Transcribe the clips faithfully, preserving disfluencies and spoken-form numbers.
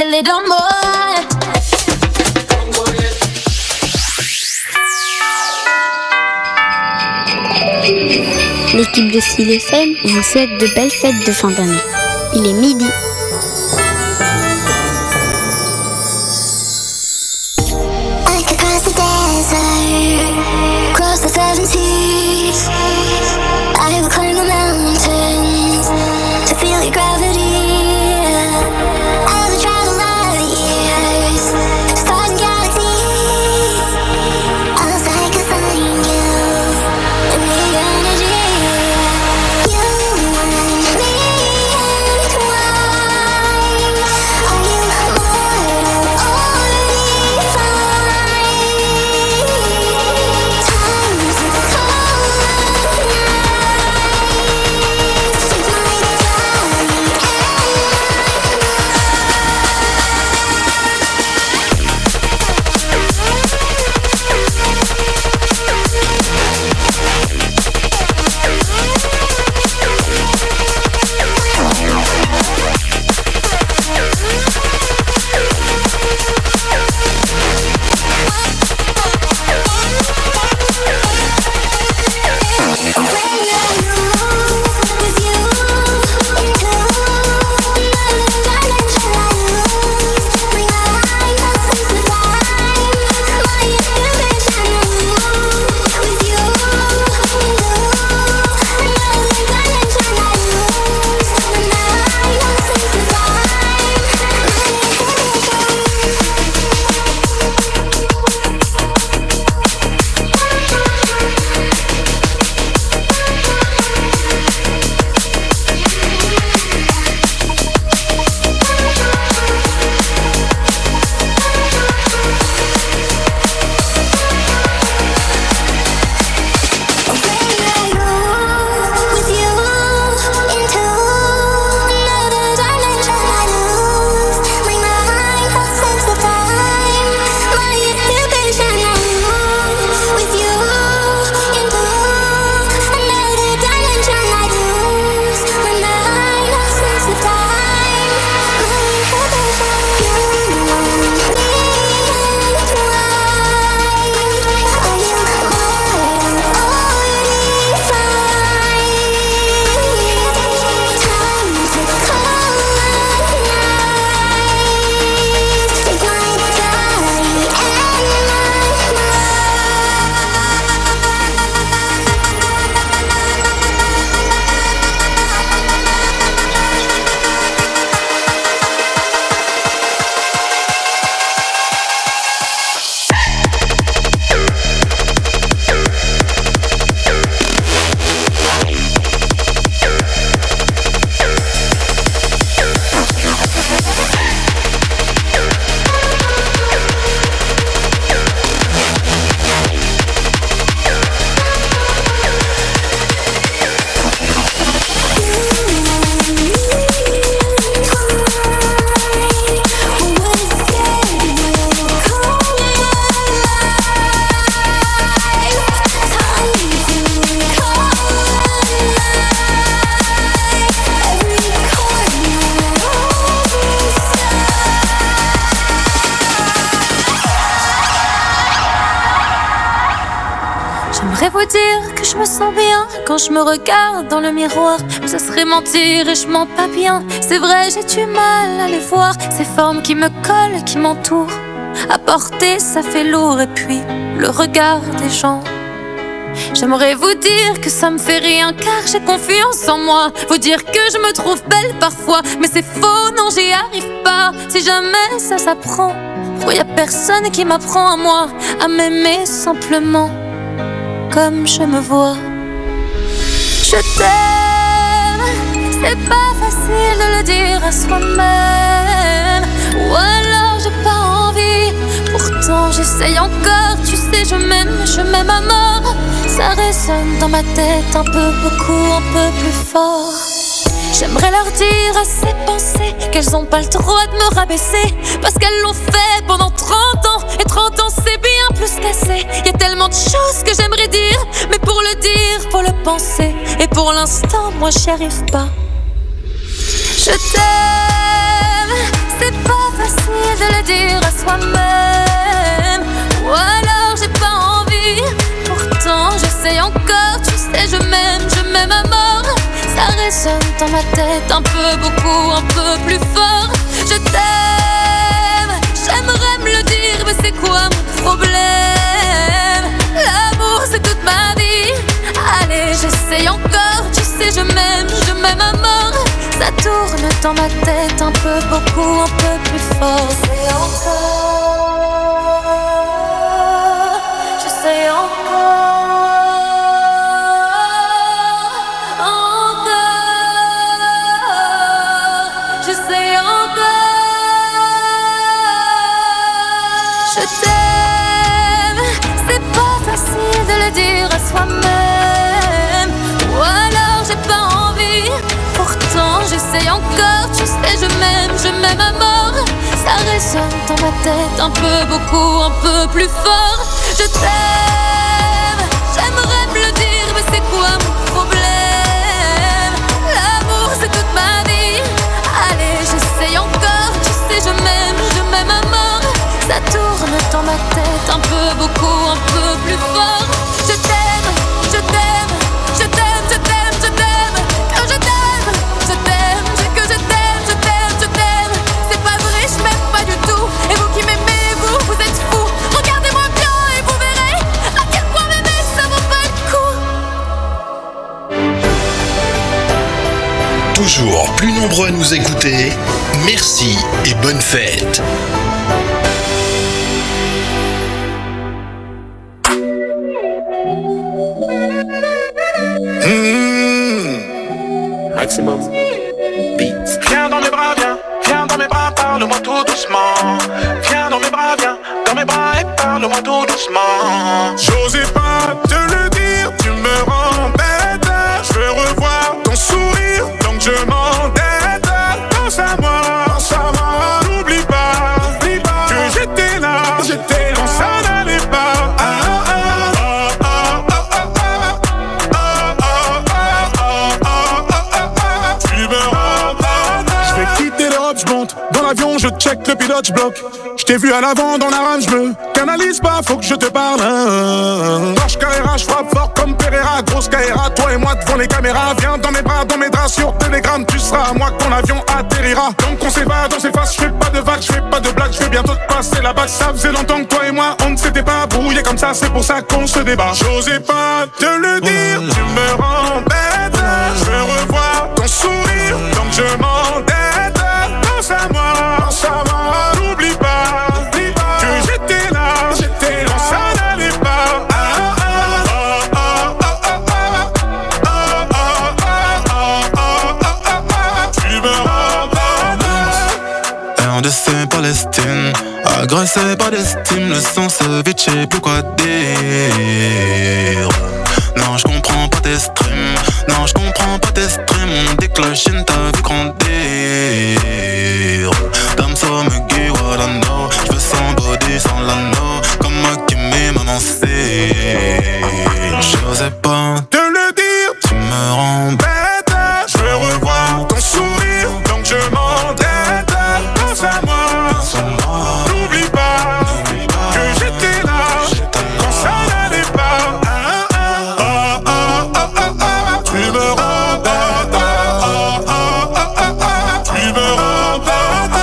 little more. L'équipe de Style F M vous souhaite de belles fêtes de fin d'année. Il est midi. I could cross the desert, cross the seven seas. I would climb the mountains to feel your gravity. I would travel light years, stars and galaxies. I'll take a find you and the energy. You and me entwined. Are you mortal or divine? Time is a cold night. Take my J'aimerais vous dire que je me sens bien quand je me regarde dans le miroir. Mais ce serait mentir et je mens pas bien. C'est vrai, j'ai du mal à les voir, ces formes qui me collent, qui m'entourent. À porter, ça fait lourd. Et puis, le regard des gens. J'aimerais vous dire que ça me fait rien car j'ai confiance en moi. Vous dire que je me trouve belle parfois, mais c'est faux, non j'y arrive pas. Si jamais ça s'apprend, pourquoi y a personne qui m'apprend à moi à m'aimer simplement comme je me vois. Je t'aime, c'est pas facile de le dire à soi-même. Ou alors j'ai pas envie, pourtant j'essaye encore. Tu sais je m'aime, je m'aime à mort. Ça résonne dans ma tête un peu, beaucoup, un peu plus fort. J'aimerais leur dire à ces pensées qu'elles ont pas le droit de me rabaisser, parce qu'elles l'ont fait pendant trente ans. Et trente ans c'est bien plus qu'assez. Y'a tellement de choses que j'aimerais dire, mais pour le dire, faut le penser. Et pour l'instant, moi j'y arrive pas. Je t'aime, c'est pas facile de le dire à soi-même. Ou alors j'ai pas envie, pourtant j'essaye encore. Tu sais, je m'aime, je m'aime à mort. Ça résonne dans ma tête un peu, beaucoup, un peu plus fort. Je t'aime, j'aimerais me le dire, mais c'est quoi mon problème? L'amour c'est toute ma vie. Allez, j'essaye encore. Tu sais, je m'aime, je m'aime à mort. Ça tourne dans ma tête un peu, beaucoup, un peu plus fort. J'essaye encore. J'essaye encore. Encore. J'essaye encore. Je t'aime. C'est pas facile de le dire à soi-même. Ou alors j'ai pas envie, pourtant j'essaye encore. Tu sais, je m'aime, je m'aime à mort. Ça résonne dans ma tête un peu, beaucoup, un peu plus fort. Je t'aime, j'aimerais me le dire, mais c'est quoi mon problème? L'amour c'est toute ma vie. Allez, j'essaye encore. Tu sais, je m'aime, je m'aime à mort. Ça tourne dans ma tête un peu, beaucoup, un peu plus fort. Je t'aime, je t'aime, je t'aime, je t'aime, je t'aime. Que je t'aime, je t'aime, que je t'aime, je t'aime, je t'aime. C'est pas vrai, je m'aime pas du tout. Et vous qui m'aimez, vous, vous êtes fous. Regardez-moi bien et vous verrez à quel point m'aimer, ça vaut pas le coup. Toujours plus nombreux à nous écouter. Merci et bonne fête. Maximum Beats. Viens dans mes bras, viens, viens dans mes bras, parle-moi tout doucement. Viens dans mes bras, viens, dans mes bras et parle-moi tout doucement. J'osais pas te le dire, tu me rends bête. Je veux revoir ton sourire, donc je m'endette. Pense à moi, pense à moi. N'oublie pas, n'oublie pas que j'étais là, j'étais quand ça n'allait pas. Ah, ah, ah, ah, ah, ah, ah, je monte dans l'avion, je check le pilote, je bloque. Je t'ai vu à l'avant dans la rame, je me canalise pas, faut que je te parle. Torche Carrera, je frappe fort comme Pereira. Grosse Carrera, toi et moi devant les caméras. Viens dans mes bras, dans mes draps, sur Telegram. Tu seras à moi quand l'avion atterrira. Donc on s'évade, on s'efface, je fais pas de vagues, je fais pas de blagues. Je vais bientôt te passer la bague. Ça faisait longtemps que toi et moi, on ne s'était pas brouillé comme ça. C'est pour ça qu'on se débat. J'osais pas te le dire, tu me rends bête. Je veux revoir ton sourire, donc je m'endette. Pense à moi, pense à moi. N'oublie pas, n'oublie pas que j'étais là, j'étais là, ça n'allait pas. Ah, ah, ah, ah, ah, ah, ah, ah, ah, tu me rends R D C Palestine, agressé par l'estime, le sang se vide, je sais plus quoi dire. Non, je comprends pas tes streams, non, je comprends pas tes streams. On déclenche, t'as vu grandir. Dame so me guide, what I know. J'veux sans body, sans l'anneau. Comme moi qui m'aime, maman c'est. J'osais pas te le dire, tu me rends bête. Je veux revoir ton sourire, donc je m'endette. Pense à moi, n'oublie pas que j'étais là quand ça n'allait pas. Ah, ah, ah, ah, ah, ah, ah, tu me rends bête. Ah, ah, ah, ah, ah, tu me rends bête.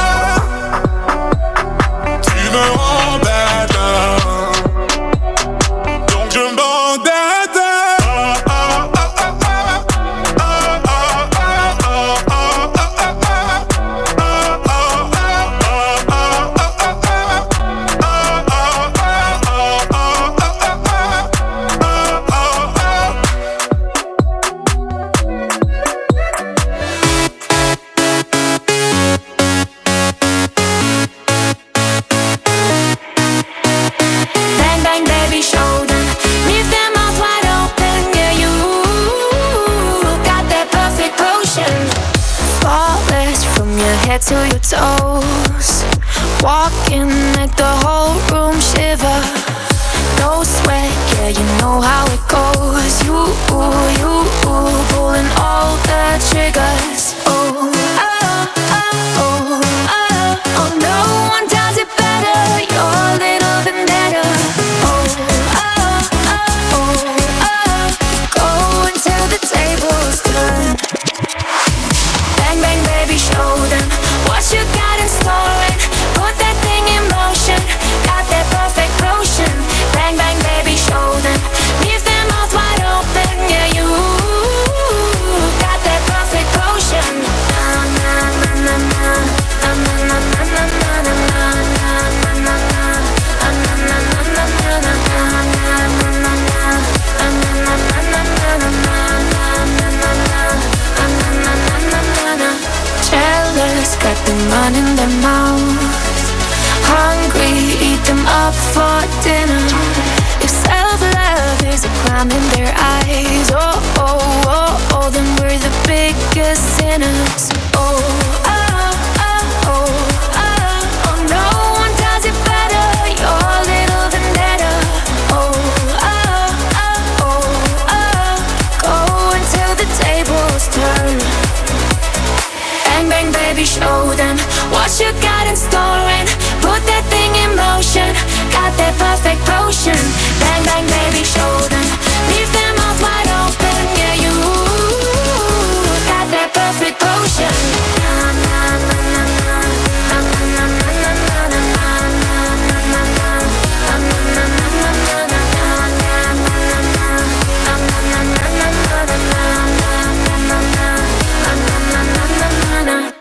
Tu me rends bête. Donc je m'endette. Ah, ah, ah, ah, ah, ah, ah, ah, Bang bang baby show them, leave them out wide open. Yeah, you got that perfect potion, flawless from your head to your toes. Walking, make the whole room shiver. No sweat, yeah, you know how it goes. You, you, pulling all the triggers. Oh, oh, oh, oh, oh. run in their mouth. Hungry, eat them up for dinner. If self-love is a crime in their eyes, oh, oh, oh, oh, then we're the biggest sinners. Oh, oh, oh, oh, oh, oh, no one does it better, your little vendetta. Oh, oh, oh, oh, oh, go until the tables turn. Bang, bang, baby, show them what you got in store and put that thing in motion. Got that perfect potion. Bang, bang, baby, show them. Leave them all wide open. Yeah, you got that perfect potion. Na, na, na, na, na. Na, na, na, na, na, na, na, na, na, na. Na, na, na, na, na, na, na, na, na, na. Na, na, na, na, na, na, na, na, na, na, na. Na, na, na, na, na, na, na.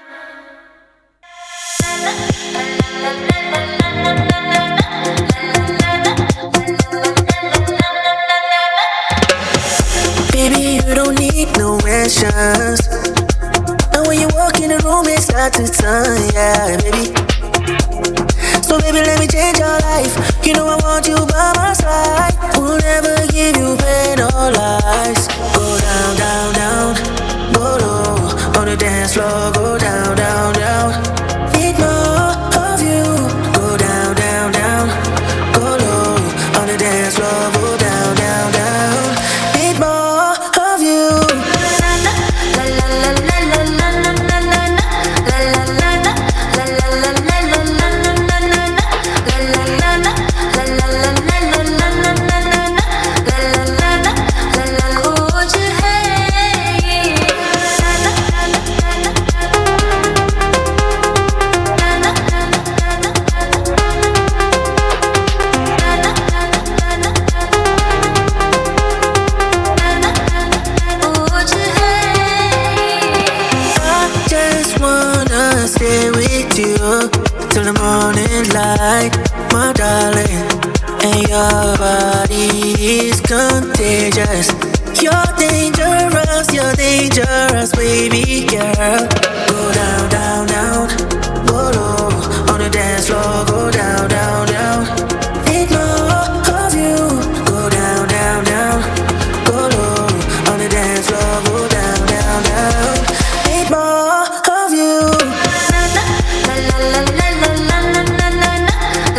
Baby, you don't need no answers. And when you walk in the room, it's start to turn, yeah, baby. So baby, let me change your life. You know I want you by my side. We'll never give you pain or lies. Go down, down, down. Go low on the dance floor. Go down, down, down. Need more of you. Go down, down, down. Go low on the dance floor. Go down, down, down. Need more of you. La la la la la la la la la la la la la la la la la stay with you till the morning light, my darling. And your body is contagious. You're dangerous, you're dangerous, baby girl.